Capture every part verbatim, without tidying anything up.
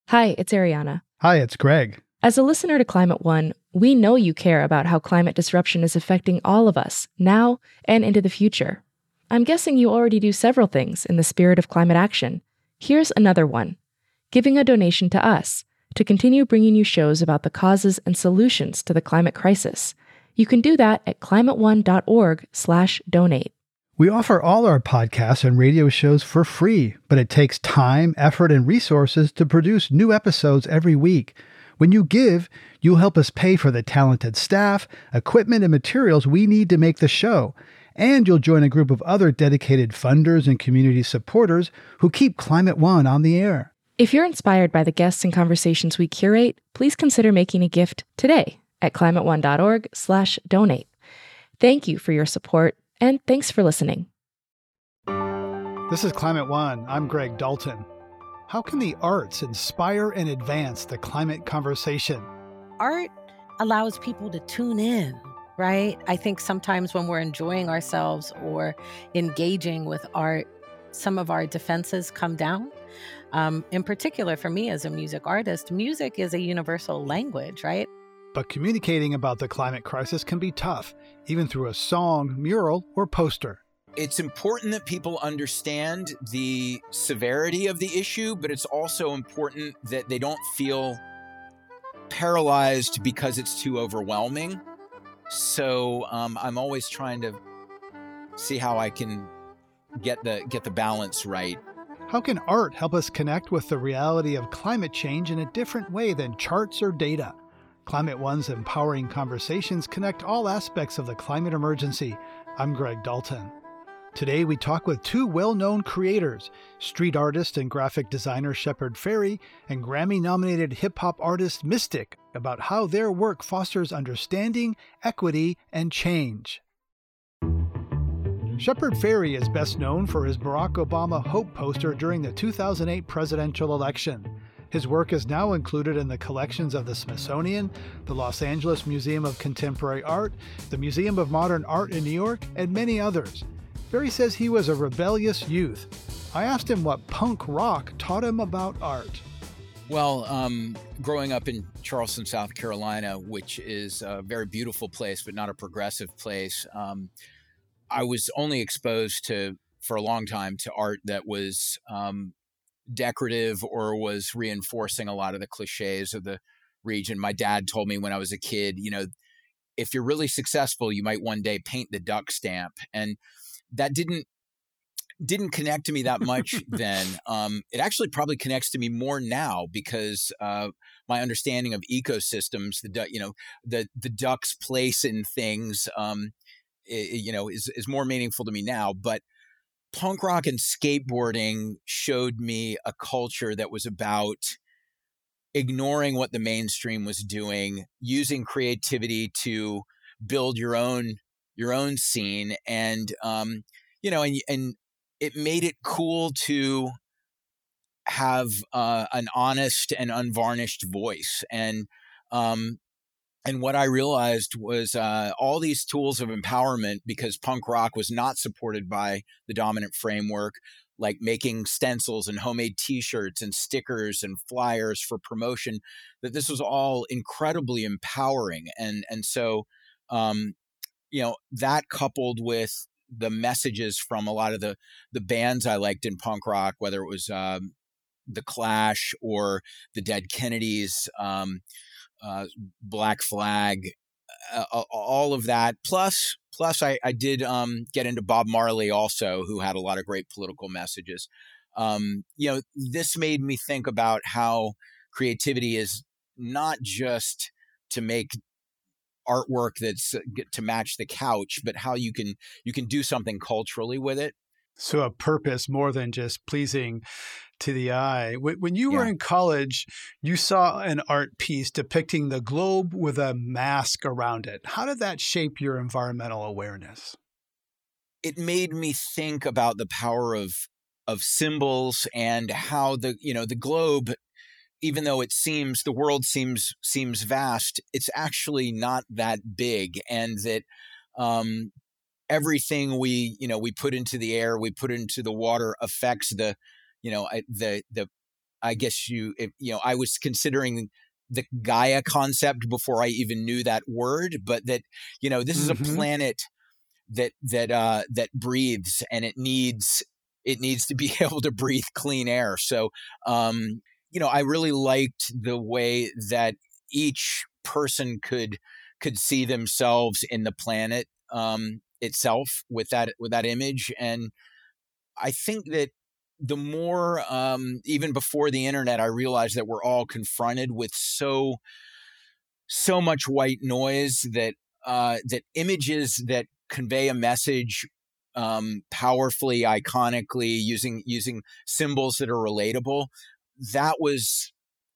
Hi, it's Ariana. Hi, it's Greg. As a listener to Climate One, we know you care about how climate disruption is affecting all of us, now and into the future. I'm guessing you already do several things in the spirit of climate action. Here's another one: giving a donation to us to continue bringing you shows about the causes and solutions to the climate crisis. You can do that at climate one dot org slash donate. We offer all our podcasts and radio shows for free, but it takes time, effort, and resources to produce new episodes every week. When you give, you'll help us pay for the talented staff, equipment, and materials we need to make the show. And you'll join a group of other dedicated funders and community supporters who keep Climate One on the air. If you're inspired by the guests and conversations we curate, please consider making a gift today at climate one dot org slash donate. Thank you for your support, and thanks for listening. This is Climate One. I'm Greg Dalton. How can the arts inspire and advance the climate conversation? Art allows people to tune in, right? I think sometimes when we're enjoying ourselves or engaging with art, some of our defenses come down. Um, in particular, for me as a music artist, music is a universal language, right? But communicating about the climate crisis can be tough, even through a song, mural, or poster. It's important that people understand the severity of the issue, but it's also important that they don't feel paralyzed because it's too overwhelming. So um, I'm always trying to see how I can get the get the balance right. How can art help us connect with the reality of climate change in a different way than charts or data? Climate One's empowering conversations connect all aspects of the climate emergency. I'm Greg Dalton. Today we talk with two well-known creators, street artist and graphic designer Shepard Fairey and Grammy-nominated hip-hop artist Mystic, about how their work fosters understanding, equity, and change. Shepard Fairey is best known for his Barack Obama Hope poster during the two thousand eight presidential election. His work is now included in the collections of the Smithsonian, the Los Angeles Museum of Contemporary Art, the Museum of Modern Art in New York, and many others. Fairey says he was a rebellious youth. I asked him what punk rock taught him about art. Well, um, growing up in Charleston, South Carolina, which is a very beautiful place, but not a progressive place, um, I was only exposed to, for a long time, to art that was um, decorative or was reinforcing a lot of the cliches of the region. My dad told me when I was a kid, you know, if you're really successful, you might one day paint the duck stamp. And that didn't didn't connect to me that much then. Um, it actually probably connects to me more now because uh, my understanding of ecosystems, the du- you know the the duck's place in things, um, it, you know, is is more meaningful to me now. But punk rock and skateboarding showed me a culture that was about ignoring what the mainstream was doing, using creativity to build your own your own scene, and um, you know, and and it made it cool to have uh, an honest and unvarnished voice. And um, and what I realized was uh, all these tools of empowerment, because punk rock was not supported by the dominant framework, like making stencils and homemade T-shirts and stickers and flyers for promotion, that this was all incredibly empowering. And and so, um, you know, that coupled with the messages from a lot of the the bands I liked in punk rock, whether it was um, the Clash or the Dead Kennedys, um, uh, Black Flag, uh, all of that. Plus, plus I, I did um, get into Bob Marley also, who had a lot of great political messages. Um, you know, this made me think about how creativity is not just to make artwork that's to match the couch, but how you can you can do something culturally with it. So a purpose more than just pleasing to the eye. When you were Yeah. in college, you saw an art piece depicting the globe with a mask around it. How did that shape your environmental awareness? It made me think about the power of of symbols and how the you know the globe, even though it seems the world seems seems vast, it's actually not that big, and that um, everything we you know we put into the air, we put into the water affects the you know I, the the I guess you, if, you know, I was considering the Gaia concept before I even knew that word, but that, you know, this is Mm-hmm. a planet that, that, uh, that breathes, and it needs, it needs to be able to breathe clean air. So, um, you know, I really liked the way that each person could, could see themselves in the planet, um, itself with that, with that image. And I think that the more, um, even before the internet, I realized that we're all confronted with so, so much white noise that, uh, that images that convey a message, um, powerfully, iconically, using, using symbols that are relatable, that was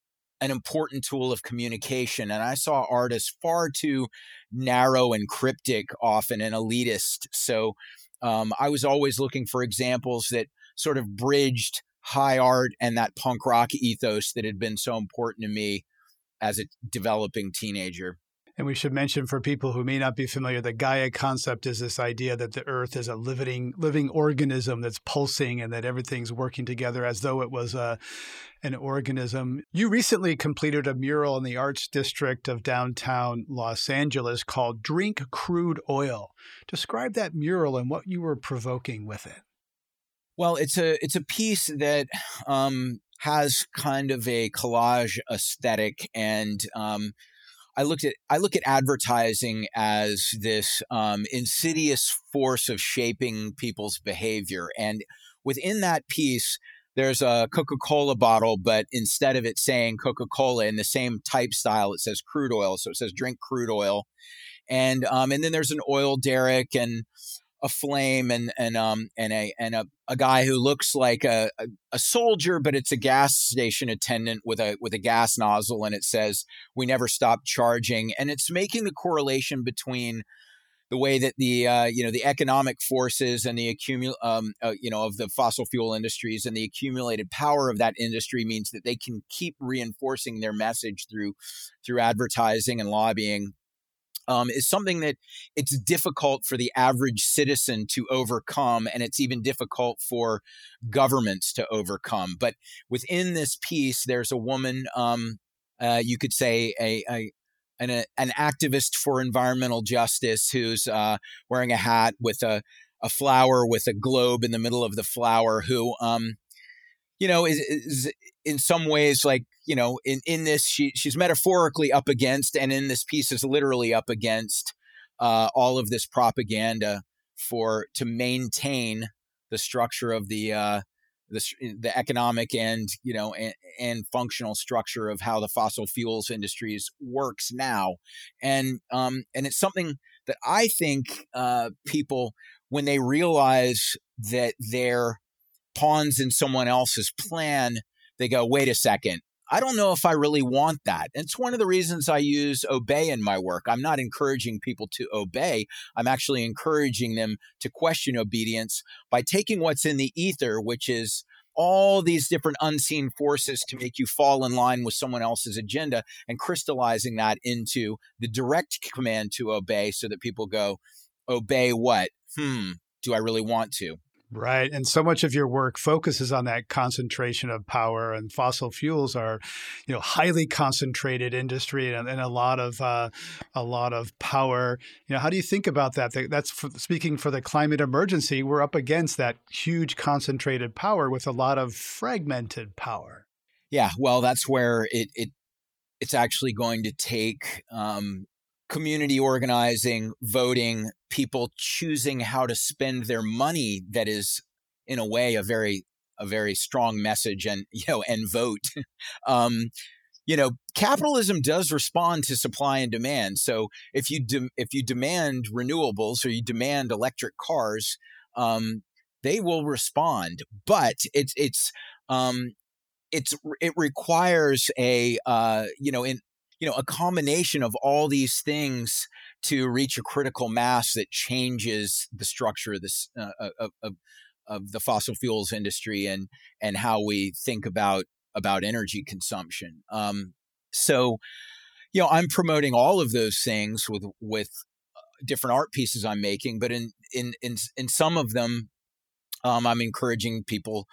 an important tool of communication. And I saw art as far too narrow and cryptic often and elitist. So, um, I was always looking for examples that sort of bridged high art and that punk rock ethos that had been so important to me as a developing teenager. And we should mention, for people who may not be familiar, the Gaia concept is this idea that the Earth is a living living organism that's pulsing, and that everything's working together as though it was a, an organism. You recently completed a mural in the Arts District of downtown Los Angeles called Drink Crude Oil. Describe that mural and what you were provoking with it. Well, it's a it's a piece that um, has kind of a collage aesthetic, and um, I looked at I look at advertising as this um, insidious force of shaping people's behavior. And within that piece, there's a Coca-Cola bottle, but instead of it saying Coca-Cola in the same type style, it says crude oil. So it says drink crude oil. And um, and then there's an oil derrick and a flame and and um and a and a, a guy who looks like a, a a soldier, but it's a gas station attendant with a with a gas nozzle, and it says we never stop charging. And it's making the correlation between the way that the uh, you know the economic forces and the accumul um uh, you know of the fossil fuel industries and the accumulated power of that industry means that they can keep reinforcing their message through through advertising and lobbying. Um, is something that it's difficult for the average citizen to overcome, and it's even difficult for governments to overcome. But within this piece, there's a woman, um, uh, you could say a, a an, a, an activist for environmental justice, who's uh, wearing a hat with a, a flower with a globe in the middle of the flower, who um, you know, is, is in some ways like, you know, in, in this, she, she's metaphorically up against, and in this piece is literally up against uh, all of this propaganda for, to maintain the structure of the, uh, the, the economic and, you know, and, and functional structure of how the fossil fuels industries works now. And, um, and it's something that I think uh, people, when they realize that they're pawns in someone else's plan, they go, wait a second, I don't know if I really want that. And it's one of the reasons I use obey in my work. I'm not encouraging people to obey. I'm actually encouraging them to question obedience by taking what's in the ether, which is all these different unseen forces to make you fall in line with someone else's agenda, and crystallizing that into the direct command to obey, so that people go, obey what? Hmm, do I really want to? Right. And so much of your work focuses on that concentration of power, and fossil fuels are, you know, highly concentrated industry and, and a lot of uh, a lot of power. You know, how do you think about that? That's for, speaking for the climate emergency. We're up against that huge concentrated power with a lot of fragmented power. Yeah, well, that's where it it it's actually going to take um, community organizing, voting, people choosing how to spend their money. That is, in a way, a very a very strong message, and you know, and vote. um, you know, capitalism does respond to supply and demand. So if you de- if you demand renewables or you demand electric cars, um, they will respond. But it's it's um, it's it requires a uh, you know in you know, a combination of all these things to reach a critical mass that changes the structure of this uh, of, of of the fossil fuels industry and and how we think about about energy consumption. Um, so, you know, I'm promoting all of those things with with different art pieces I'm making, but in in in in some of them, um, I'm encouraging people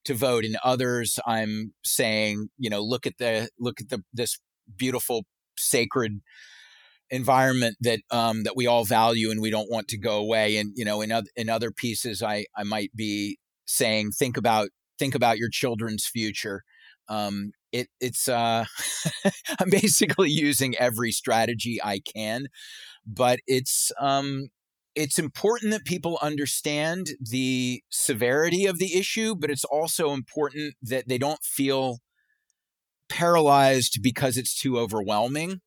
to vote. In others, I'm saying, you know, look at the look at the this beautiful sacred environment that um, that we all value and we don't want to go away. And you know, in other in other pieces, I I might be saying, think about think about your children's future. Um, it it's uh, I'm basically using every strategy I can, but it's um, it's important that people understand the severity of the issue, but it's also important that they don't feel paralyzed because it's too overwhelming.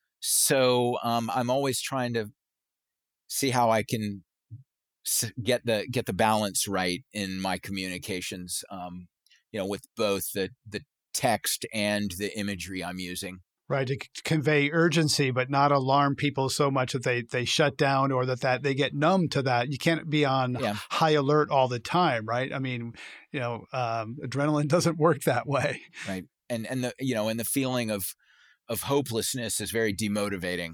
So um, I'm always trying to see how I can s- get the get the balance right in my communications. Um, you know, with both the the text and the imagery I'm using. Right, to c- convey urgency, but not alarm people so much that they they shut down or that, that they get numb to that. You can't be on Yeah, high alert all the time, right? I mean, you know, um, adrenaline doesn't work that way. right. And and the you know and the feeling of of hopelessness is very demotivating.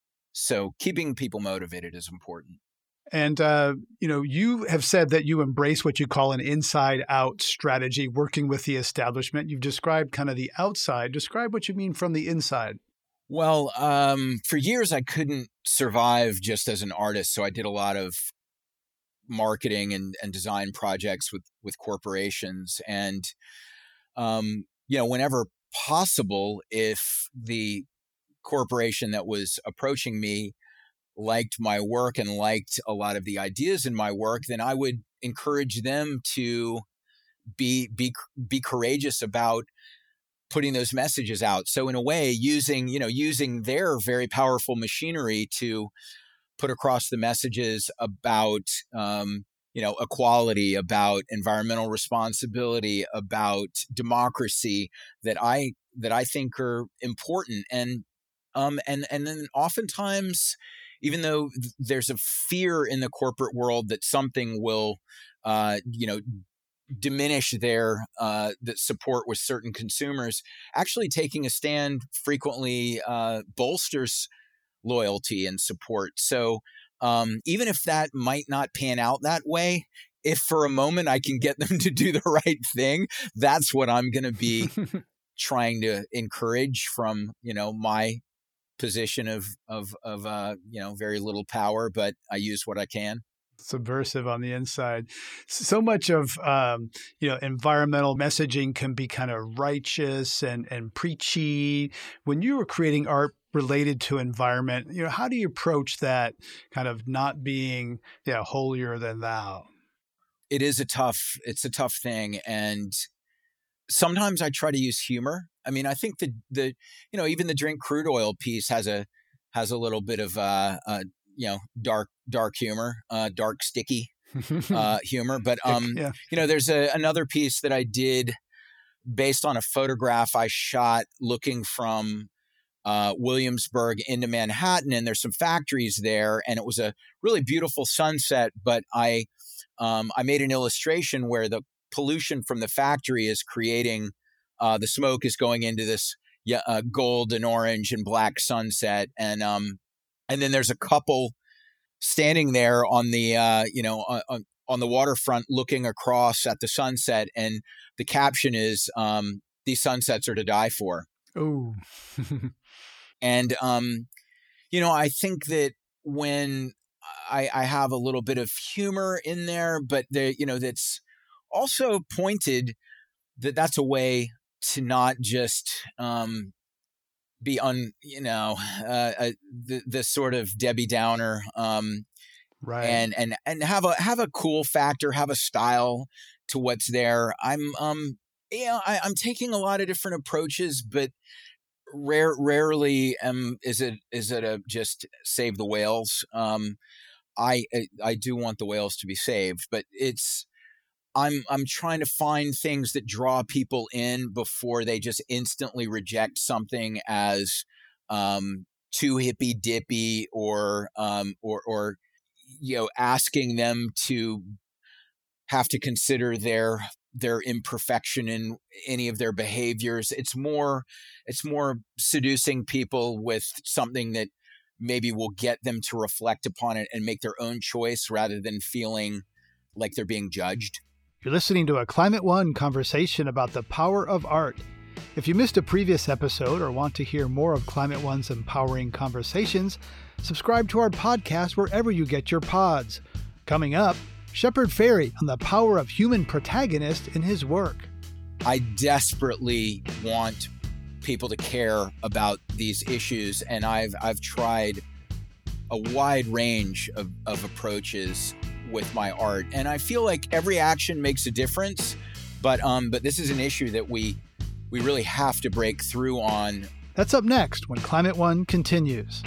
So keeping people motivated is important. And, uh, you know, you have said that you embrace what you call an inside out strategy, working with the establishment. You've described kind of the outside. Describe what you mean from the inside. Well, um, for years I couldn't survive just as an artist, so I did a lot of marketing and, and design projects with with corporations. And um, you know, whenever possible, if the corporation that was approaching me liked my work and liked a lot of the ideas in my work, then I would encourage them to be be be courageous about putting those messages out. So in a way, using you know using their very powerful machinery to put across the messages about um, you know equality, about environmental responsibility, about democracy that I that I think are important. And um, and and then oftentimes, even though th- there's a fear in the corporate world that something will uh, you know diminish their uh, the support with certain consumers, actually taking a stand frequently uh, bolsters loyalty and support. So um, even if that might not pan out that way, if for a moment I can get them to do the right thing, that's what I'm going to be trying to encourage from, you know, my position of, of, of, uh, you know, very little power, but I use what I can. Subversive on the inside. So much of um, you know environmental messaging can be kind of righteous and and preachy. When you were creating art related to environment, you know, how do you approach that kind of not being yeah holier than thou? It is a tough, it's a tough thing. And sometimes I try to use humor. I mean, I think the, the, you know, even the drink crude oil piece has a, has a little bit of, uh, uh you know, dark, dark humor, uh, dark, sticky, uh, humor. But, um, Yeah. you know, there's a, another piece that I did based on a photograph I shot looking from uh, Williamsburg into Manhattan, and there's some factories there, and it was a really beautiful sunset. But I, um, I made an illustration where the pollution from the factory is creating, uh, the smoke is going into this yeah, uh, gold and orange and black sunset, and um, and then there's a couple standing there on the, uh, you know, on, on the waterfront looking across at the sunset, and the caption is, um, "These sunsets are to die for." Oh. And, um, you know, I think that when I, I have a little bit of humor in there, but the, you know, that's also pointed that that's a way to not just, um, be un, you know, uh, uh, the, the sort of Debbie Downer, um, Right. and, and, and have a, have a cool factor, have a style to what's there. I'm, um, you know, I, I'm taking a lot of different approaches, but rare, rarely um, is it is it a just save the whales. Um, I I do want the whales to be saved, but it's I'm I'm trying to find things that draw people in before they just instantly reject something as um, too hippy dippy or um, or or you know asking them to have to consider their their imperfection in any of their behaviors. It's more it's more seducing people with something that maybe will get them to reflect upon it and make their own choice rather than feeling like they're being judged. You're listening to a Climate One conversation about the power of art. If you missed a previous episode or want to hear more of Climate One's empowering conversations, subscribe to our podcast wherever you get your pods. Coming up, Shepard Fairey on the power of human protagonist in his work. I desperately want people to care about these issues, and I've I've tried a wide range of, of approaches with my art, and I feel like every action makes a difference, but um but this is an issue that we we really have to break through on. That's up next when Climate One continues.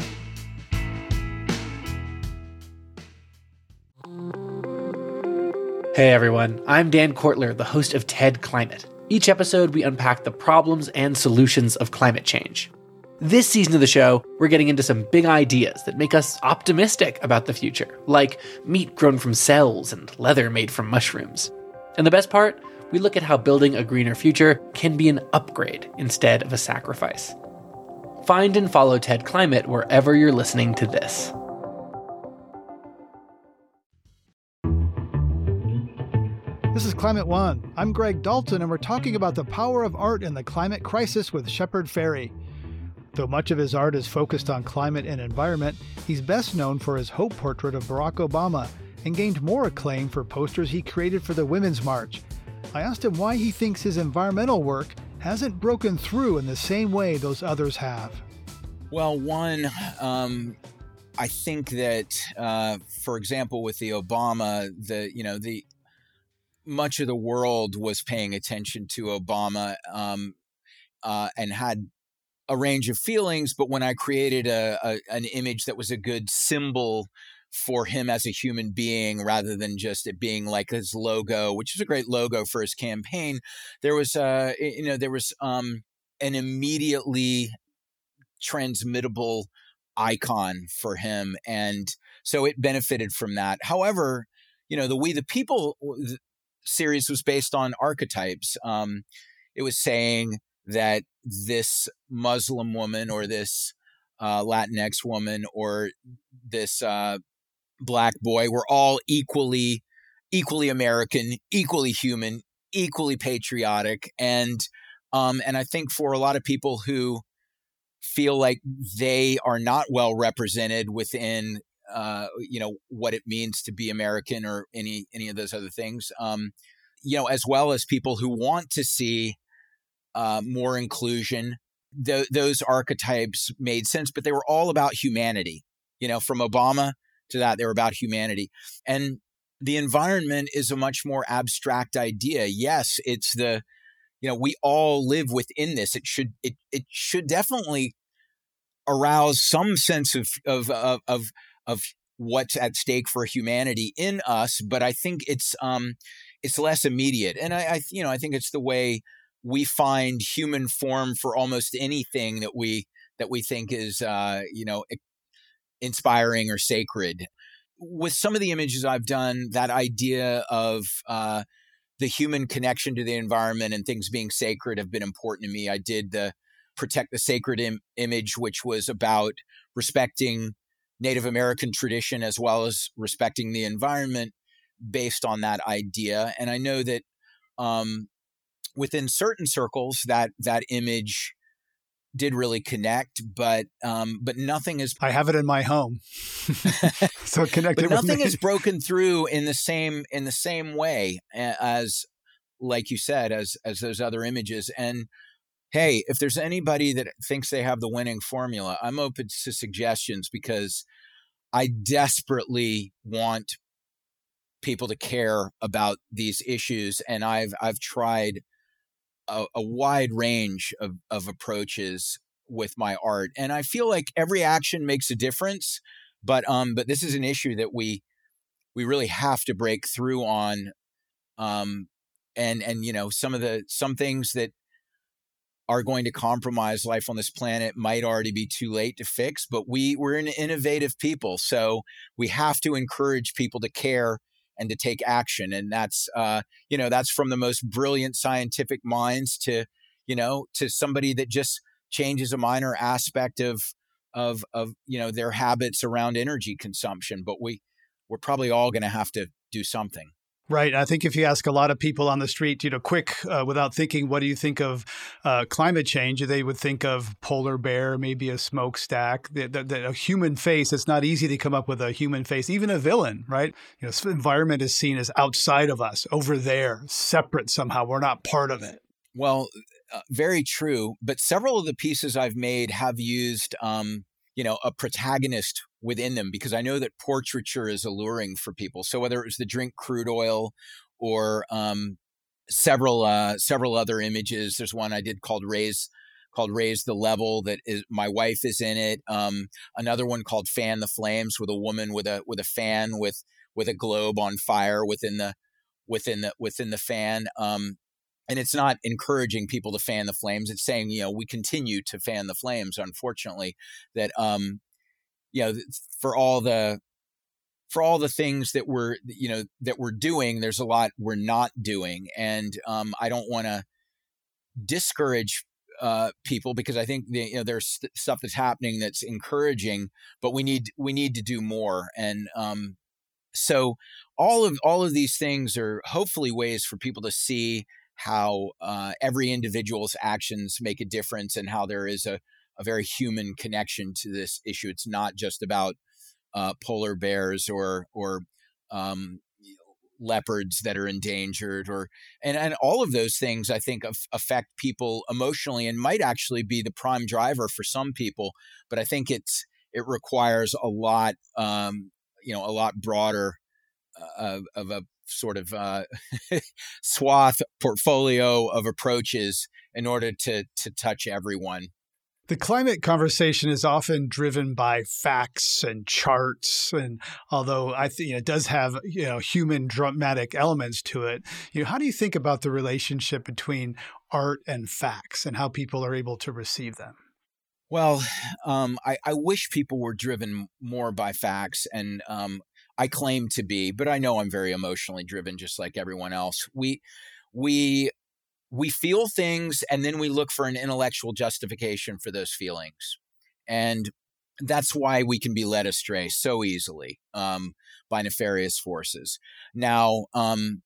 Hey everyone, I'm Dan Kortler, the host of TED Climate. Each episode we unpack the problems and solutions of climate change. This season of the show, we're getting into some big ideas that make us optimistic about the future, like meat grown from cells and leather made from mushrooms. And the best part, we look at how building a greener future can be an upgrade instead of a sacrifice. Find and follow TED Climate wherever you're listening to this. This is Climate One. I'm Greg Dalton, and we're talking about the power of art in the climate crisis with Shepard Fairey. Though much of his art is focused on climate and environment, he's best known for his hope portrait of Barack Obama and gained more acclaim for posters he created for the Women's March. I asked him why he thinks his environmental work hasn't broken through in the same way those others have. Well, one, um, I think that, uh, for example, with the Obama, the you know the much of the world was paying attention to Obama um, uh, and had a range of feelings, but when I created a, a an image that was a good symbol for him as a human being, rather than just it being like his logo, which is a great logo for his campaign, there was uh you know there was um an immediately transmittable icon for him, and so it benefited from that. However, you know the We the People series was based on archetypes. Um, it was saying that this Muslim woman or this uh, Latinx woman or this uh, Black boy were all equally, equally American, equally human, equally patriotic. And um, and I think for a lot of people who feel like they are not well represented within uh, you know, what it means to be American or any any of those other things, um, you know, as well as people who want to see Uh, more inclusion. Th- those archetypes made sense, but they were all about humanity. You know, from Obama to that, they were about humanity. And the environment is a much more abstract idea. Yes, it's the, you know, we all live within this. It should, it, it should definitely arouse some sense of, of, of, of, of what's at stake for humanity in us. But I think it's, um, it's less immediate. And I, I, you know, I think it's the way we find human form for almost anything that we that we think is uh, you know inspiring or sacred. With some of the images I've done, that idea of uh, the human connection to the environment and things being sacred have been important to me. I did the Protect the Sacred Im- image, which was about respecting Native American tradition as well as respecting the environment based on that idea. And I know that um, within certain circles, that that image did really connect, but um, but nothing is. I have it in my home, so connected. But nothing with me. is broken through in the same in the same way as, like you said, as as those other images. And hey, if there's anybody that thinks they have the winning formula, I'm open to suggestions, because I desperately want people to care about these issues, and I've I've tried A, a wide range of, of approaches with my art. And I feel like every action makes a difference, but um, but this is an issue that we we really have to break through on. Um, and and you know, some of the some things that are going to compromise life on this planet might already be too late to fix, but we we're an innovative people, so we have to encourage people to care and to take action. And that's, uh, you know, that's from the most brilliant scientific minds to, you know, to somebody that just changes a minor aspect of, of, of, you know, their habits around energy consumption. But we, we're probably all going to have to do something. Right. I think if you ask a lot of people on the street, you know, quick, uh, without thinking, what do you think of uh, climate change? They would think of polar bear, maybe a smokestack, the, the, the, a human face. It's not easy to come up with a human face, even a villain, right? You know, environment is seen as outside of us, over there, separate somehow. We're not part of it. Well, uh, very true. But several of the pieces I've made have used, um, you know, a protagonist within them, because I know that portraiture is alluring for people. So whether it was the drink crude oil or um, several uh, several other images, there's one I did called Raise called Raise the Level that is my wife is in it. Um, another one called Fan the Flames with a woman with a with a fan with with a globe on fire within the within the within the fan. Um, and it's not encouraging people to fan the flames. It's saying, you know, we continue to fan the flames, unfortunately, that, um, you know, for all the, for all the things that we're, you know, that we're doing, there's a lot we're not doing. And um, I don't want to discourage uh, people, because I think, the, you know, there's st- stuff that's happening that's encouraging, but we need, we need to do more. And um, so all of, all of these things are hopefully ways for people to see how uh, every individual's actions make a difference, and how there is a, a very human connection to this issue. It's not just about uh, polar bears or or um, leopards that are endangered, or and, and all of those things I think af- affect people emotionally and might actually be the prime driver for some people. But I think it's it requires a lot, um, you know, a lot broader uh, of a sort of uh, swath portfolio of approaches in order to to touch everyone. The climate conversation is often driven by facts and charts, and although I think it does have, you know, human dramatic elements to it, you know, how do you think about the relationship between art and facts and how people are able to receive them? Well, um, I, I wish people were driven more by facts, and um, I claim to be, but I know I'm very emotionally driven, just like everyone else. We, we, we feel things, and then we look for an intellectual justification for those feelings, and that's why we can be led astray so easily um, by nefarious forces. Now, um,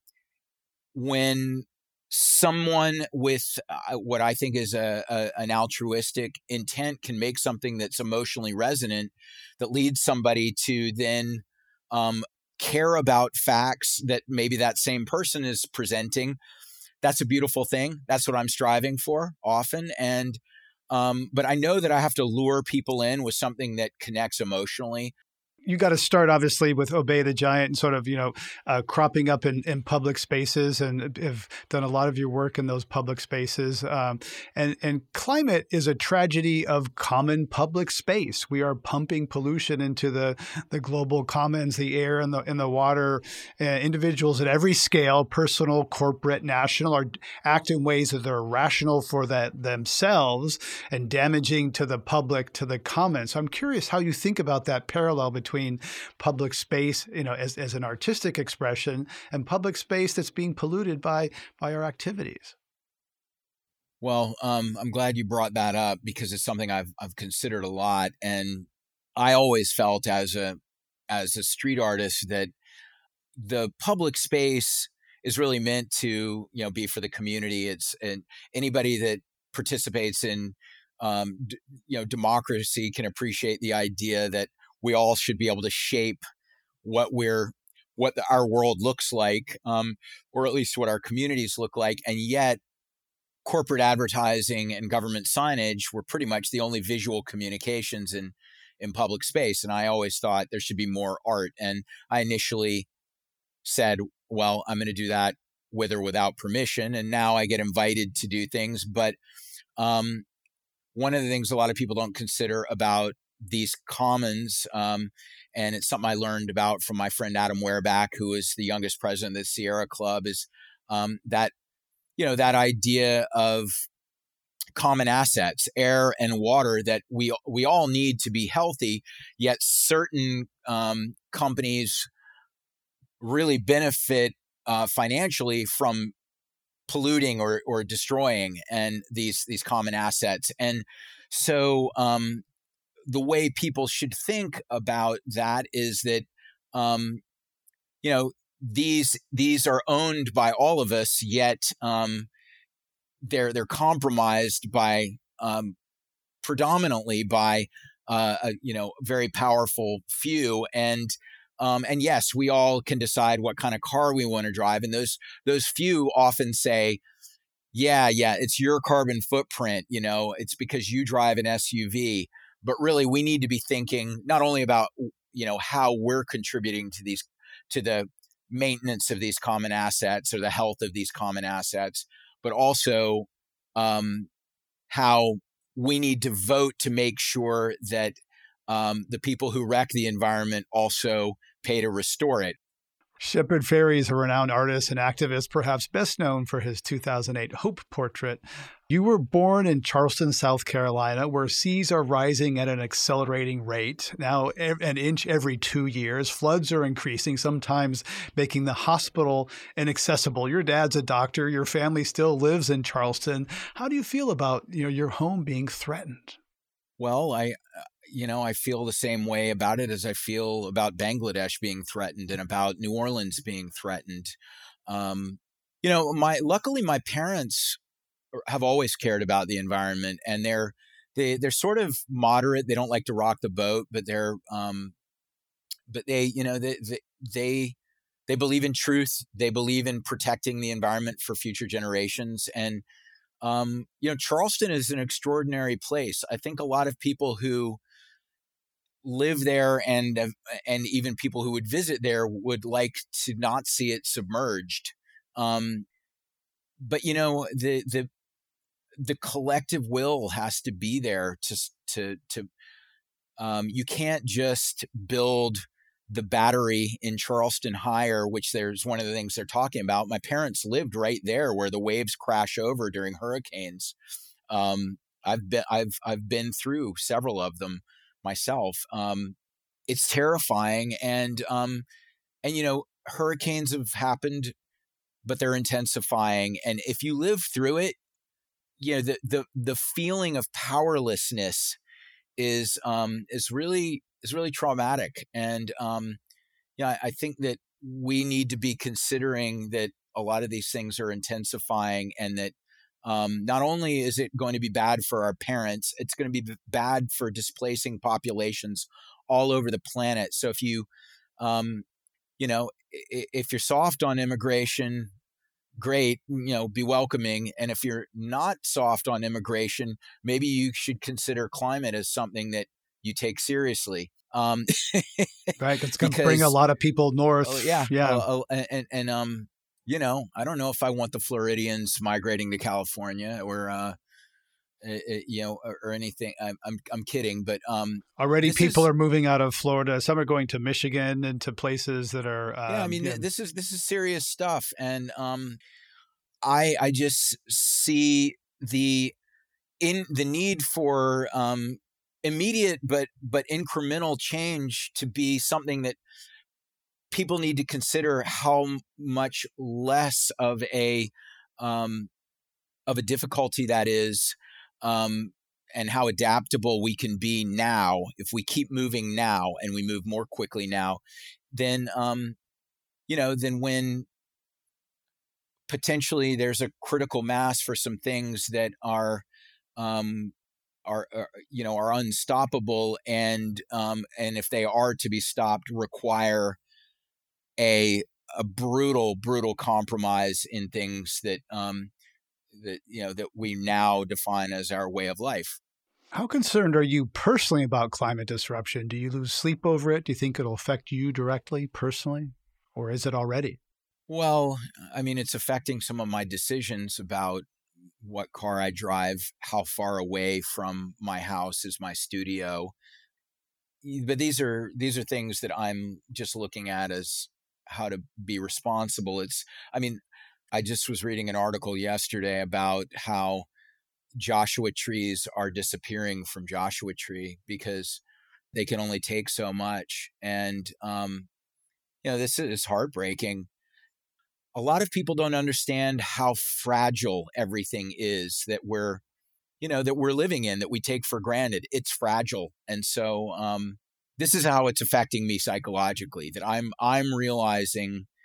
when someone with uh, what I think is a, a an altruistic intent can make something that's emotionally resonant, that leads somebody to then um, care about facts that maybe that same person is presenting, that's a beautiful thing. That's what I'm striving for often. And um, but I know that I have to lure people in with something that connects emotionally. You got to start, obviously, with Obey the Giant and sort of, you know, uh, cropping up in, in public spaces, and have done a lot of your work in those public spaces. Um, and, and climate is a tragedy of common public space. We are pumping pollution into the, the global commons, the air and the, and the water. Uh, individuals at every scale, personal, corporate, national, are act in ways that are irrational for that themselves and damaging to the public, to the commons. So I'm curious how you think about that parallel between public space, you know, as, as an artistic expression, and public space that's being polluted by by our activities. Well, um, I'm glad you brought that up, because it's something I've I've considered a lot, and I always felt as a as a street artist that the public space is really meant to, you know, be for the community. It's and anybody that participates in um, d- you know democracy can appreciate the idea that we all should be able to shape what we're, what the, our world looks like, um, or at least what our communities look like. And yet corporate advertising and government signage were pretty much the only visual communications in, in public space. And I always thought there should be more art. And I initially said, well, I'm going to do that with or without permission. And now I get invited to do things. But um, one of the things a lot of people don't consider about these commons, um, and it's something I learned about from my friend Adam Wehrback, who is the youngest president of the Sierra Club, is um, that, you know, that idea of common assets, air and water, that we we all need to be healthy, yet certain um, companies really benefit uh, financially from polluting or or destroying and these these common assets. And so um, the way people should think about that is that, um, you know, these these are owned by all of us, yet um, they're they're compromised by um, predominantly by uh, a you know very powerful few. And um, and yes, we all can decide what kind of car we want to drive, and those those few often say, yeah, yeah, it's your carbon footprint. You know, it's because you drive an S U V. But really, we need to be thinking not only about you know how we're contributing to these to the maintenance of these common assets or the health of these common assets, but also um, how we need to vote to make sure that um, the people who wreck the environment also pay to restore it. Shepard Fairey is a renowned artist and activist, perhaps best known for his two thousand eight Hope portrait. You were born in Charleston, South Carolina, where seas are rising at an accelerating rate. Now, an inch every two years. Floods are increasing, sometimes making the hospital inaccessible. Your dad's a doctor. Your family still lives in Charleston. How do you feel about, you know, your home being threatened? Well, I, you know, I feel the same way about it as I feel about Bangladesh being threatened and about New Orleans being threatened. Um, you know, my luckily my parents have always cared about the environment, and they're they they're sort of moderate. They don't like to rock the boat, but they're um, but they you know they they they, they believe in truth. They believe in protecting the environment for future generations, and um, you know, Charleston is an extraordinary place. I think a lot of people who live there and and even people who would visit there would like to not see it submerged. Um, but you know, the the the collective will has to be there to to to. Um, you can't just build the battery in Charleston higher, which there's one of the things they're talking about. My parents lived right there where the waves crash over during hurricanes. Um, I've been I've I've been through several of them myself. Um, it's terrifying, and um, and you know hurricanes have happened, but they're intensifying. And if you live through it, you know the the the feeling of powerlessness is um, is really is really traumatic. And um, yeah, I think that we need to be considering that a lot of these things are intensifying, and that um, not only is it going to be bad for our parents, it's going to be bad for displacing populations all over the planet. So if you, um, you know, if you're soft on immigration, great, you know, be welcoming. And if you're not soft on immigration, maybe you should consider climate as something that you take seriously. Um, right. It's going to bring a lot of people north. Oh, yeah. Yeah. Uh, and, and, and, um, you know, I don't know if I want the Floridians migrating to California or, uh, it, you know, or, or anything. I'm, I'm, I'm kidding, but, um, already people is, are moving out of Florida. Some are going to Michigan and to places that are, um, yeah, I mean, yeah. this is, this is serious stuff. And, um, I, I just see the, in the need for, um, immediate, but, but incremental change to be something that people need to consider how much less of a, um, of a difficulty that is, um, and how adaptable we can be now. If we keep moving now and we move more quickly now, then, um, you know, then when potentially there's a critical mass for some things that are, um, are, are you know, are unstoppable, and um, and if they are to be stopped, require a a brutal, brutal compromise in things that um, that you know that we now define as our way of life. How concerned are you personally about climate disruption? Do you lose sleep over it? Do you think it'll affect you directly, personally, or is it already? Well, I mean, it's affecting some of my decisions about what car I drive, how far away from my house is my studio. But these are these are things that I'm just looking at as how to be responsible. It's, I mean, I just was reading an article yesterday about how Joshua trees are disappearing from Joshua Tree because they can only take so much. And, um, you know, this is heartbreaking. A lot of people don't understand how fragile everything is that we're, you know, that we're living in, that we take for granted. It's fragile. And so um, this is how it's affecting me psychologically, that I'm, I'm realizing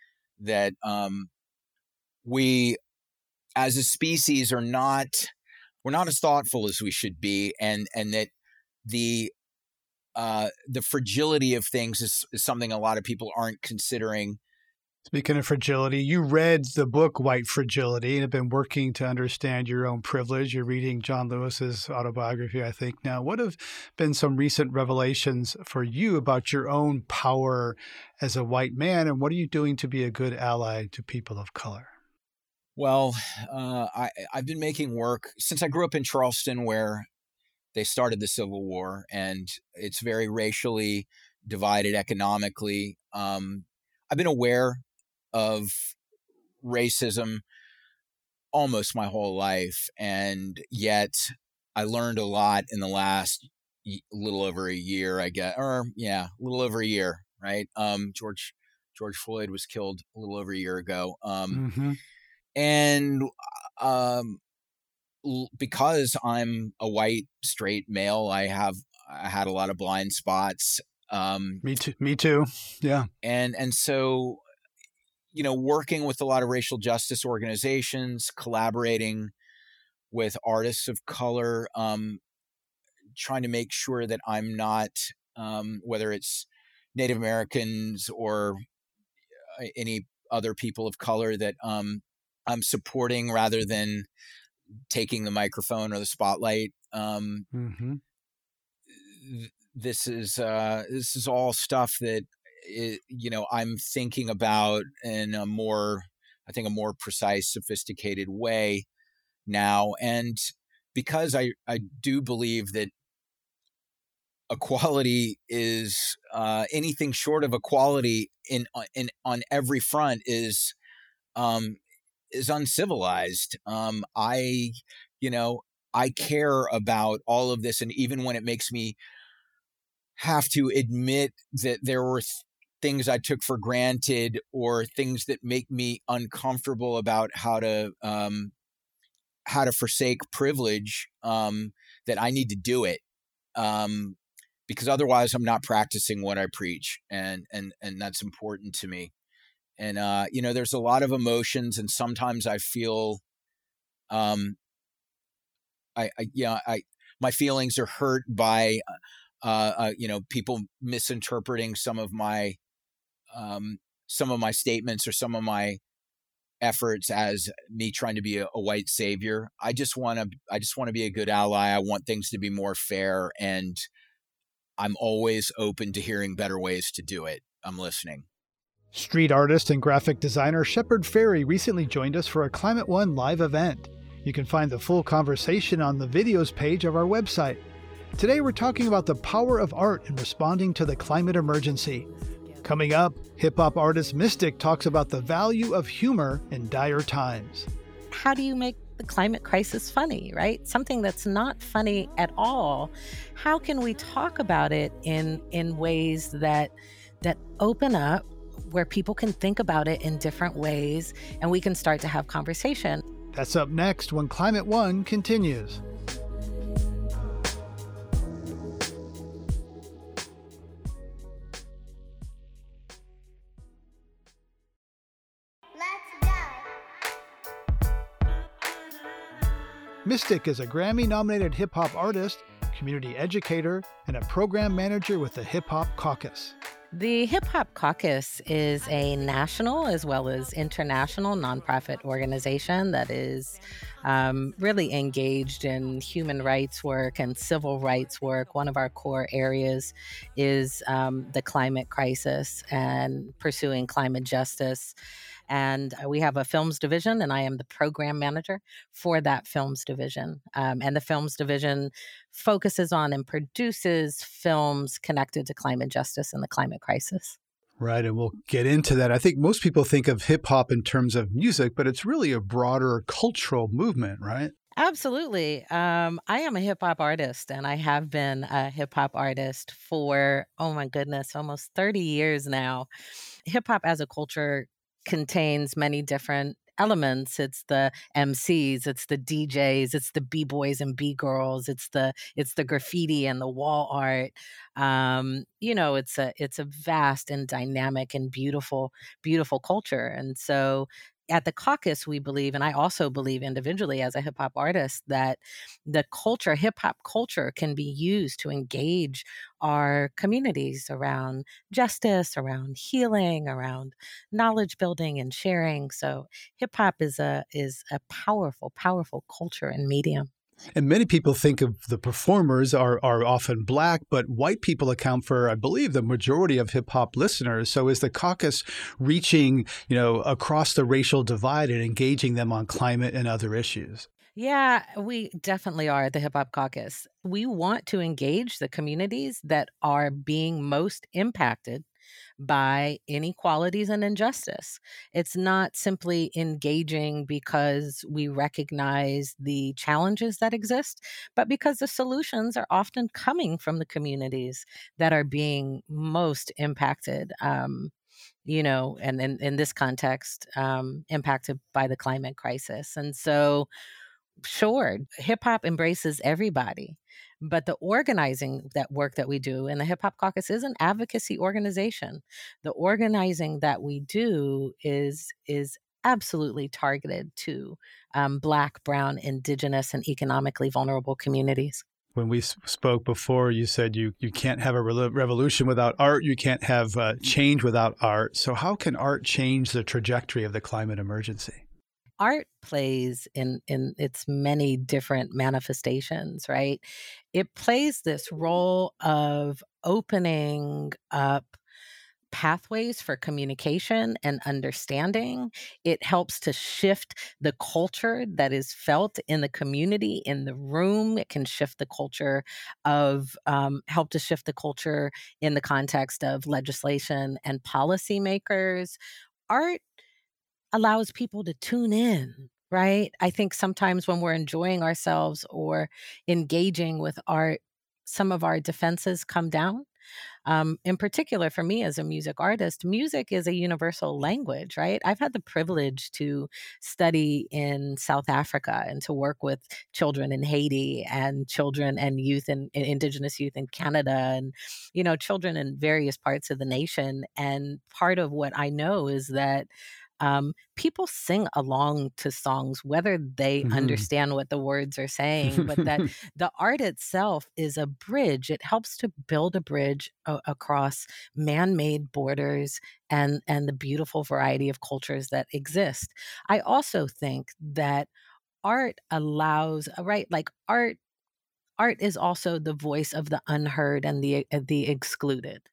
that um, we, as a species, are not we're not as thoughtful as we should be, and and that the uh, the fragility of things is, is something a lot of people aren't considering. Speaking of fragility, you read the book White Fragility and have been working to understand your own privilege. You're reading John Lewis's autobiography, I think, now. What have been some recent revelations for you about your own power as a white man, and what are you doing to be a good ally to people of color? Well, uh, I, I've been making work since I grew up in Charleston, where they started the Civil War, and it's very racially divided economically. Um, I've been aware of racism almost my whole life, and yet I learned a lot in the last y- little over a year, I guess, or yeah, a little over a year, right? Um, George George Floyd was killed a little over a year ago, um, Mm-hmm. and um, l- because I'm a white straight male, I have I had a lot of blind spots. Um, Me too. Me too. Yeah. and and so you know, working with a lot of racial justice organizations, collaborating with artists of color, um, trying to make sure that I'm not, um, whether it's Native Americans or any other people of color, that um, I'm supporting rather than taking the microphone or the spotlight. Um, Mm-hmm. th- this is uh, this is all stuff that it, you know I'm thinking about in a more, I think, a more precise, sophisticated way now, and because I I do believe that equality is uh, anything short of equality in in on every front is um, is uncivilized. Um, I you know I care about all of this, and even when it makes me have to admit that there were th- things I took for granted or things that make me uncomfortable about how to um, how to forsake privilege, um, that I need to do it, um, because otherwise I'm not practicing what I preach, and and and that's important to me. And uh, you know, there's a lot of emotions, and sometimes I feel, um, I, I yeah, I my feelings are hurt by uh, uh, you know, people misinterpreting some of my um, some of my statements or some of my efforts as me trying to be a, a white savior. I just want to I just want to be a good ally. I want things to be more fair, and I'm always open to hearing better ways to do it. I'm listening. Street artist and graphic designer Shepard Fairey recently joined us for a Climate One live event. You can find the full conversation on the videos page of our website. Today we're talking about the power of art in responding to the climate emergency. Coming up, hip-hop artist Mystic talks about the value of humor in dire times. How do you make the climate crisis funny, right? Something that's not funny at all. How can we talk about it in in ways that that open up, where people can think about it in different ways, and we can start to have conversation? That's up next when Climate One continues. Mystic is a Grammy-nominated hip-hop artist, community educator, and a program manager with the Hip Hop Caucus. The Hip Hop Caucus is a national as well as international nonprofit organization that is um, really engaged in human rights work and civil rights work. One of our core areas is um, the climate crisis and pursuing climate justice. And we have a films division, and I am the program manager for that films division. Um, and the films division focuses on and produces films connected to climate justice and the climate crisis. Right, and we'll get into that. I think most people think of hip hop in terms of music, but it's really a broader cultural movement, right? Absolutely. Um, I am a hip hop artist, and I have been a hip hop artist for, oh my goodness, almost thirty years now. Hip hop as a culture contains many different elements. It's the M Cs, it's the D Js, it's the B-boys and B-girls, it's the it's the graffiti and the wall art. Um, you know, it's a it's a vast and dynamic and beautiful, beautiful culture. And so at the caucus, we believe, and I also believe individually as a hip hop artist, that the culture, hip hop culture, can be used to engage our communities around justice, around healing, around knowledge building and sharing. So hip hop is a is a powerful, powerful culture and medium. And many people think of the performers are are often Black, but white people account for, I believe, the majority of hip hop listeners. So is the caucus reaching, you know, across the racial divide and engaging them on climate and other issues? Yeah, we definitely are the Hip Hop Caucus. We want to engage the communities that are being most impacted by inequalities and injustice. It's not simply engaging because we recognize the challenges that exist, but because the solutions are often coming from the communities that are being most impacted. Um, you know, and in, in this context, um, impacted by the climate crisis. And so, sure, hip hop embraces everybody, but the organizing that work that we do, and the Hip Hop Caucus is an advocacy organization. The organizing that we do is is absolutely targeted to um, Black, Brown, Indigenous, and economically vulnerable communities. When we s- spoke before, you said you, you can't have a re- revolution without art. You can't have uh, change without art. So how can art change the trajectory of the climate emergency? Art plays in in its many different manifestations, right? It plays this role of opening up pathways for communication and understanding. It helps to shift the culture that is felt in the community, in the room. It can shift the culture of, um, help to shift the culture in the context of legislation and policymakers. Art allows people to tune in, right? I think sometimes when we're enjoying ourselves or engaging with art, some of our defenses come down. Um, in particular, for me as a music artist, music is a universal language, right? I've had the privilege to study in South Africa and to work with children in Haiti and children and youth and Indigenous youth in Canada and, you know, children in various parts of the nation. And part of what I know is that um, people sing along to songs, whether they Mhm. understand what the words are saying, but that the art itself is a bridge. It helps to build a bridge a- across man-made borders and and the beautiful variety of cultures that exist. I also think that art allows, uh, right, like art art is also the voice of the unheard and the uh, the excluded,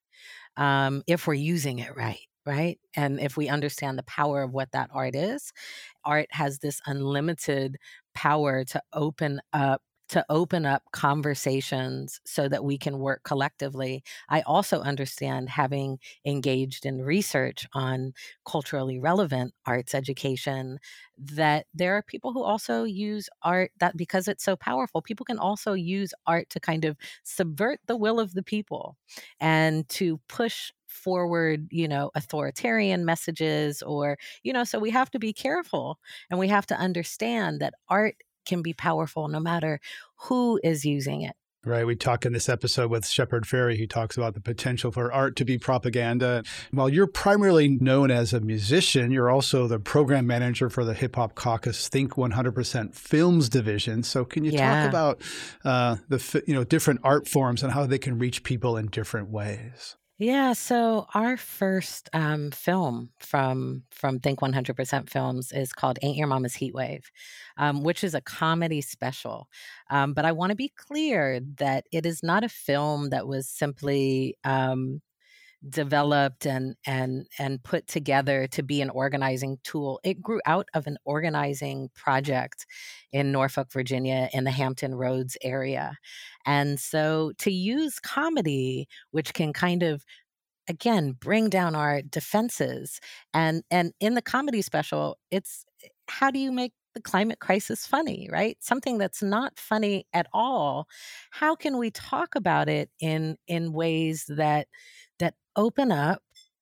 um, if we're using it right, right? And if we understand the power of what that art is, art has this unlimited power to open up to open up conversations so that we can work collectively. I also understand, having engaged in research on culturally relevant arts education, that there are people who also use art, that because it's so powerful, people can also use art to kind of subvert the will of the people and to push forward, you know, authoritarian messages, or, you know, so we have to be careful and we have to understand that art can be powerful no matter who is using it. Right. We talk in this episode with Shepard Fairey, who talks about the potential for art to be propaganda. While you're primarily known as a musician, you're also the program manager for the Hip Hop Caucus Think one hundred percent Films division. So can you Yeah. talk about uh, the you know different art forms and how they can reach people in different ways? Yeah, so our first um, film from from Think one hundred percent Films is called Ain't Your Mama's Heatwave, um, which is a comedy special. Um, but I want to be clear that it is not a film that was simply um, developed and and and put together to be an organizing tool. It grew out of an organizing project in Norfolk, Virginia, in the Hampton Roads area. And so to use comedy, which can kind of, again, bring down our defenses, and and in the comedy special, it's how do you make the climate crisis funny, right? Something that's not funny at all. How can we talk about it in in ways that that open up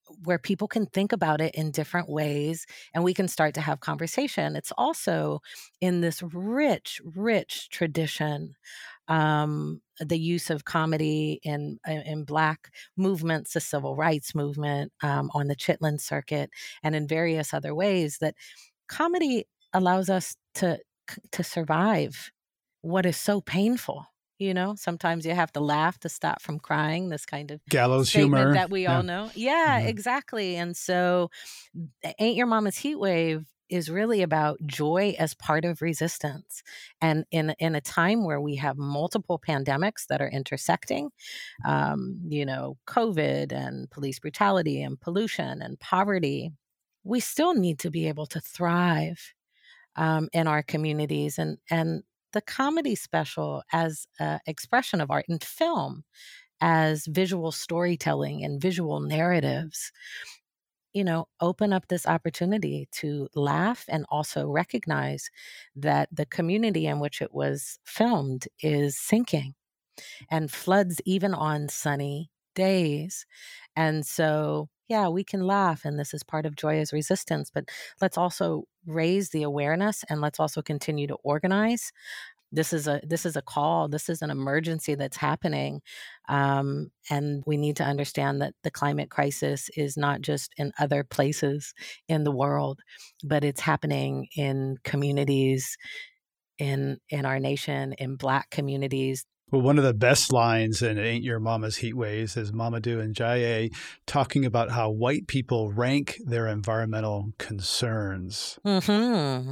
where people can think about it in different ways and we can start to have conversation. It's also in this rich, rich tradition, um, the use of comedy in in Black movements, the civil rights movement, um, on the Chitlin circuit, and in various other ways, that comedy allows us to to survive what is so painful. You know, sometimes you have to laugh to stop from crying, this kind of Gallows statement humor. that we Yeah. all know. Yeah, Mhm. exactly. And so Ain't Your Mama's Heat Wave is really about joy as part of resistance. And in in a time where we have multiple pandemics that are intersecting, um, you know, COVID and police brutality and pollution and poverty, we still need to be able to thrive um, in our communities. And and the comedy special as an expression of art and film, as visual storytelling and visual narratives, you know, open up this opportunity to laugh and also recognize that the community in which it was filmed is sinking and floods even on sunny days. And so, yeah, we can laugh, and this is part of Joy as Resistance, but let's also raise the awareness and let's also continue to organize. This is a this is a call. This is an emergency that's happening, um, and we need to understand that the climate crisis is not just in other places in the world, but it's happening in communities in in our nation, in Black communities. Well, one of the best lines in Ain't Your Mama's Heat Waves is Mamadou Ndiaye talking about how white people rank their environmental concerns. Mm-hmm.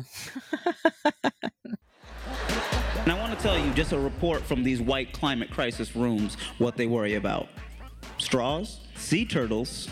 And I want to tell you just a report from these white climate crisis rooms, what they worry about. Straws, sea turtles,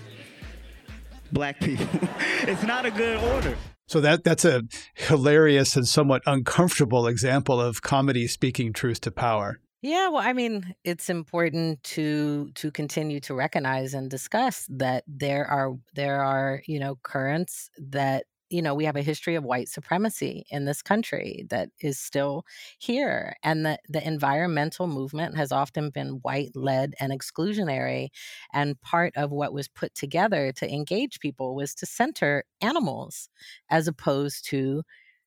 Black people. It's not a good order. So that that's a hilarious and somewhat uncomfortable example of comedy speaking truth to power. Yeah, well, I mean, it's important to to continue to recognize and discuss that there are there are, you know, currents that, you know, we have a history of white supremacy in this country that is still here. And that the environmental movement has often been white-led and exclusionary. And part of what was put together to engage people was to center animals as opposed to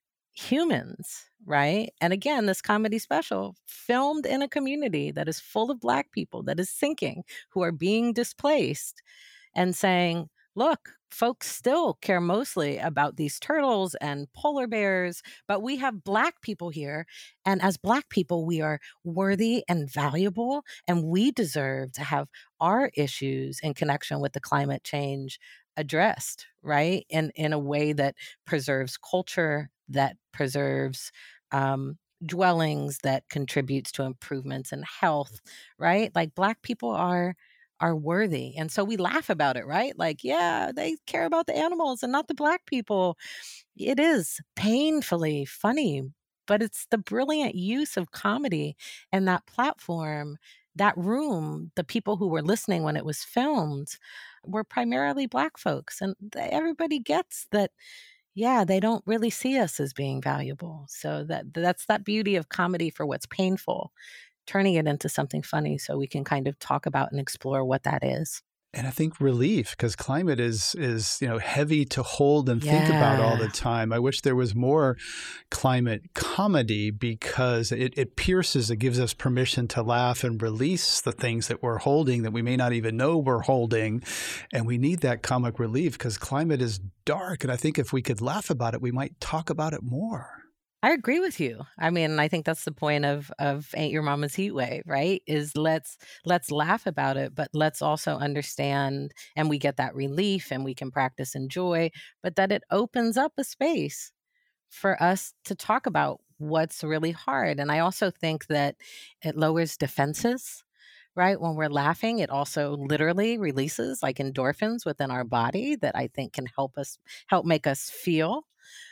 humans, right? And again, this comedy special filmed in a community that is full of Black people, that is sinking, who are being displaced, and saying, look, folks still care mostly about these turtles and polar bears, but we have Black people here. And as Black people, we are worthy and valuable, and we deserve to have our issues in connection with the climate change addressed, right? In, in a way that preserves culture, that preserves um, dwellings, that contributes to improvements in health, right? Like Black people are are worthy. And so we laugh about it, right? Like, yeah, they care about the animals and not the Black people. It is painfully funny, but it's the brilliant use of comedy and that platform, that room, the people who were listening when it was filmed were primarily Black folks. And everybody gets that, yeah, they don't really see us as being valuable. So that that's that beauty of comedy for what's painful, turning it into something funny so we can kind of talk about and explore what that is. And I think relief, because climate is, is you know, heavy to hold and Yeah. think about all the time. I wish there was more climate comedy, because it, it pierces, it gives us permission to laugh and release the things that we're holding that we may not even know we're holding. And we need that comic relief because climate is dark. And I think if we could laugh about it, we might talk about it more. I agree with you. I mean, I think that's the point of of Ain't Your Mama's Heat Wave, right? Is let's let's laugh about it, but let's also understand, and we get that relief and we can practice and joy, but that it opens up a space for us to talk about what's really hard. And I also think that it lowers defenses, right? When we're laughing, it also literally releases like endorphins within our body that I think can help us help make us feel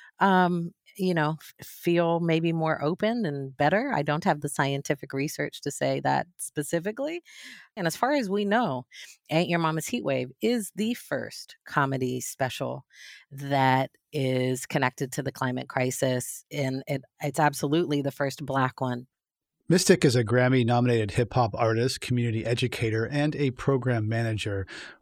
um, you know, f- feel maybe more open and better. I don't have the scientific research to say that specifically. And as far as we know, Ain't Your Mama's Heat Wave is the first comedy special that is connected to the climate crisis. And it, it's absolutely the first Black one. Mystic is a Grammy-nominated hip-hop artist, community educator, and a program manager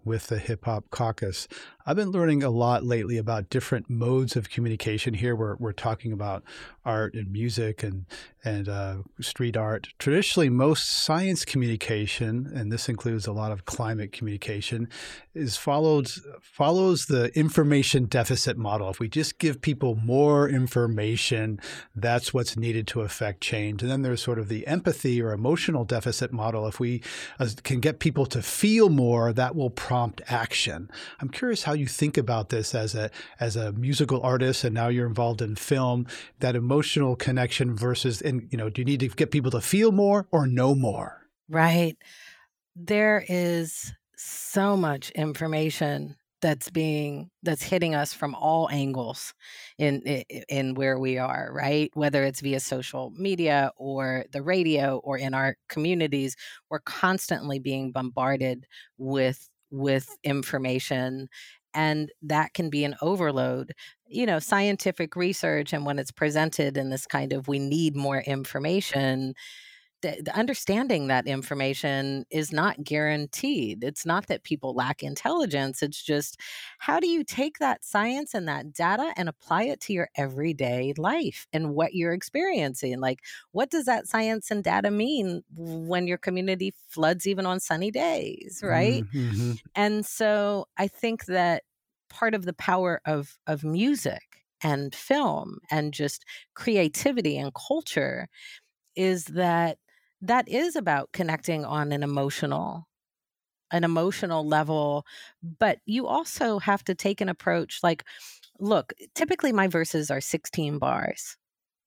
with the Hip Hop Caucus. I've been learning a lot lately about different modes of communication. Here we're, we're talking about art and music and, and uh, street art. Traditionally, most science communication, and this includes a lot of climate communication, is followed follows the information deficit model. If we just give people more information, that's what's needed to affect change. And then there's sort of the empathy or emotional deficit model. If we uh, can get people to feel more, that will prompt action. I'm curious how you think about this as a as a musical artist, and now you're involved in film, that emotional connection versus, and you know, do you need to get people to feel more or know more? Right. There is so much information that's being that's hitting us from all angles in in where we are, right? Whether it's via social media or the radio or in our communities, we're constantly being bombarded with with information, and that can be an overload. You know, scientific research, and when it's presented in this kind of we need more information, the, the understanding that information is not guaranteed. It's not that people lack intelligence. It's just, how do you take that science and that data and apply it to your everyday life and what you're experiencing? Like, what does that science and data mean when your community floods even on sunny days, right? Mm-hmm. And so I think that part of the power of of music and film and just creativity and culture is that that is about connecting on an emotional an emotional level, but you also have to take an approach like, look, typically my verses are sixteen bars.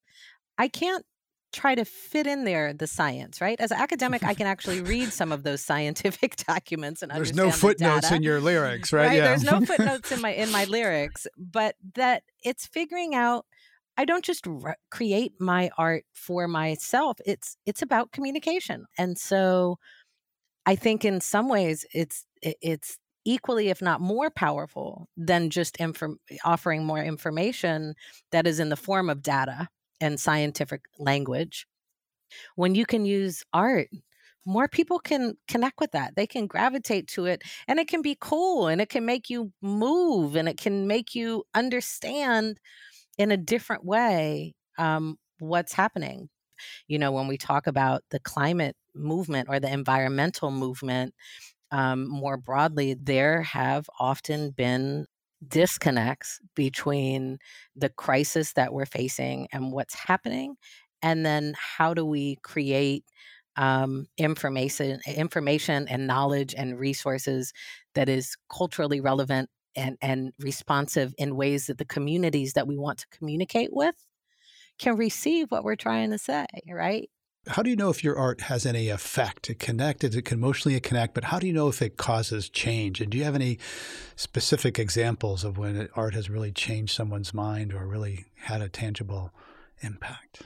I can't try to fit in there the science, right? As an academic, I can actually read some of those scientific documents and There's understand no the footnotes data. in your lyrics, right? Right? Yeah. There's no footnotes in my in my lyrics, but that it's figuring out. I don't just re- create my art for myself. It's it's about communication, and so I think in some ways it's it- it's equally, if not more powerful than just inform- offering more information that is in the form of data and scientific language. When you can use art, more people can connect with that. They can gravitate to it, and it can be cool, and it can make you move, and it can make you understand in a different way um, what's happening. You know, when we talk about the climate movement or the environmental movement um, more broadly, there have often been disconnects between the crisis that we're facing and what's happening, and then how do we create um, information, information and knowledge and resources that is culturally relevant and, and responsive in ways that the communities that we want to communicate with can receive what we're trying to say, right? How do you know if your art has any effect? It connected, it can emotionally connect, but how do you know if it causes change? And do you have any specific examples of when art has really changed someone's mind or really had a tangible impact?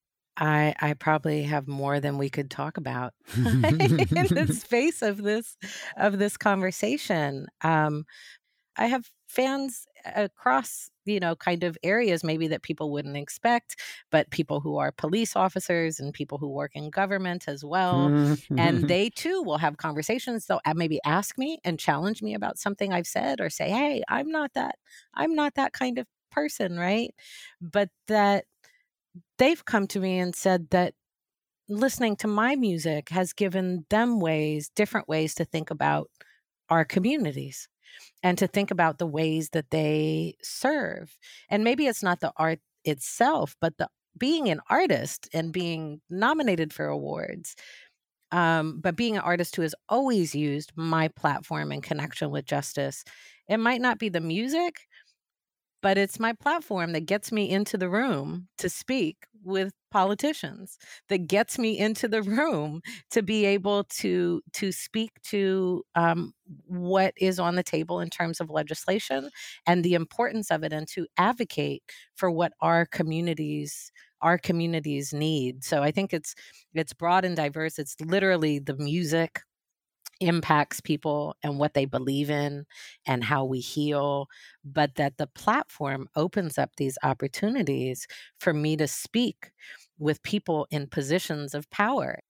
I I probably have more than we could talk about in the space of this of this conversation. Um, I have fans across, you know, kind of areas maybe that people wouldn't expect, but people who are police officers and people who work in government as well. And they too will have conversations. They'll uh, maybe ask me and challenge me about something I've said or say, hey, I'm not that, I'm not that kind of person, right? But that they've come to me and said that listening to my music has given them ways, different ways to think about our communities and to think about the ways that they serve. And maybe it's not the art itself, but the being an artist and being nominated for awards. Um, but being an artist who has always used my platform in connection with justice. It might not be the music, but it's my platform that gets me into the room to speak with politicians, that gets me into the room to be able to to speak to um, what is on the table in terms of legislation and the importance of it, and to advocate for what our communities our communities need. So I think it's it's broad and diverse. It's literally the music impacts people and what they believe in and how we heal, but that the platform opens up these opportunities for me to speak with people in positions of power.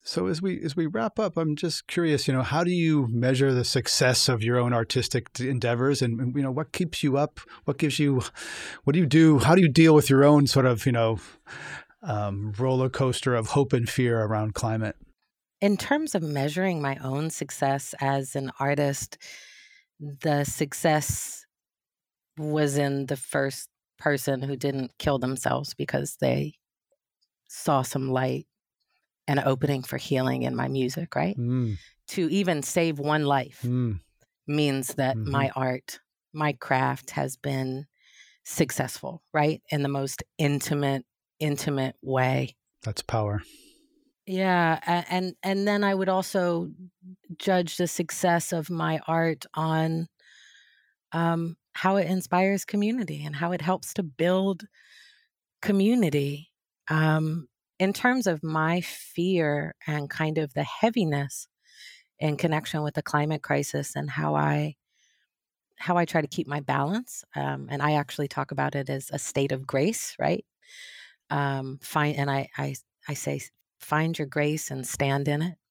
So as we as we wrap up, I'm just curious, you know, how do you measure the success of your own artistic endeavors, and, and you know, what keeps you up? What gives you? What do you do? How do you deal with your own sort of, you know, um, roller coaster of hope and fear around climate? In terms of measuring my own success as an artist, the success was in the first person who didn't kill themselves because they saw some light, an opening for healing in my music, right? Mm. To even save one life Mm. means that Mhm. my art, my craft has been successful, right? In the most intimate, intimate way. That's power. Yeah, a- and and then I would also judge the success of my art on um, how it inspires community and how it helps to build community. Um, in terms of my fear and kind of the heaviness in connection with the climate crisis and how I how I try to keep my balance, um, and I actually talk about it as a state of grace, right? Um, find and I I I say find your grace and stand in it.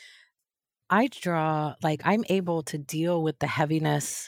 I draw like I'm able to deal with the heaviness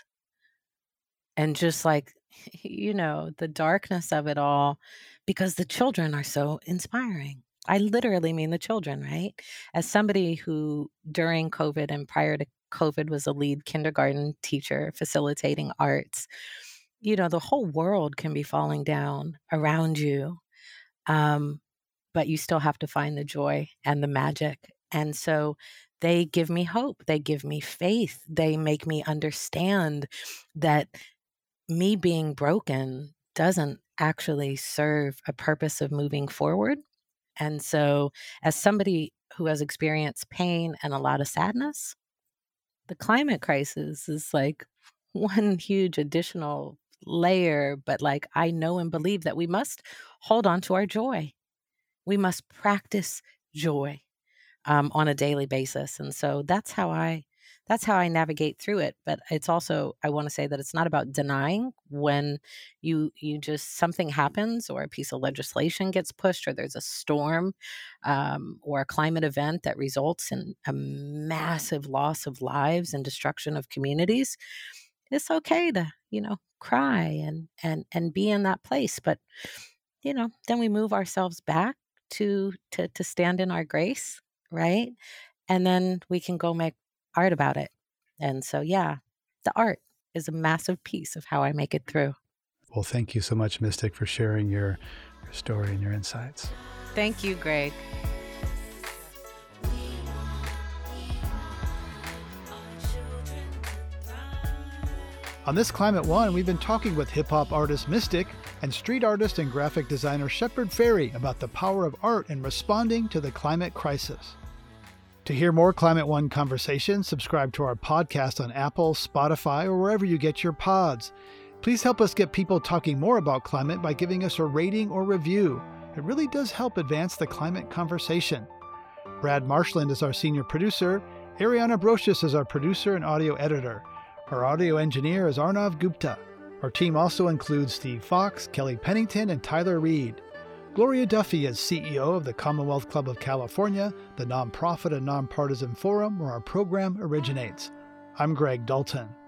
and just like you know the darkness of it all because the children are so inspiring. I literally mean the children, right? As somebody who during COVID and prior to COVID was a lead kindergarten teacher facilitating arts, you know, the whole world can be falling down around you. Um, but you still have to find the joy and the magic. And so they give me hope. They give me faith. They make me understand that me being broken doesn't actually serve a purpose of moving forward. And so, as somebody who has experienced pain and a lot of sadness, the climate crisis is like one huge additional layer. But like, I know and believe that we must hold on to our joy. We must practice joy um, on a daily basis. And so that's how I that's how I navigate through it. But it's also, I want to say that it's not about denying when you you just something happens or a piece of legislation gets pushed or there's a storm um, or a climate event that results in a massive loss of lives and destruction of communities. It's okay to, you know, cry and and and be in that place. But, you know, then we move ourselves back to to to stand in our grace, right? And then we can go make art about it. And so, yeah, the art is a massive piece of how I make it through. Well, thank you so much, Mystic, for sharing your, your story and your insights. Thank you, Greg. On this Climate One, we've been talking with hip-hop artist Mystic and street artist and graphic designer Shepard Fairey about the power of art in responding to the climate crisis. To hear more Climate One conversations, subscribe to our podcast on Apple, Spotify, or wherever you get your pods. Please help us get people talking more about climate by giving us a rating or review. It really does help advance the climate conversation. Brad Marshland is our senior producer. Ariana Brocious is our producer and audio editor. Our audio engineer is Arnav Gupta. Our team also includes Steve Fox, Kelly Pennington, and Tyler Reed. Gloria Duffy is C E O of the Commonwealth Club of California, the nonprofit and nonpartisan forum where our program originates. I'm Greg Dalton.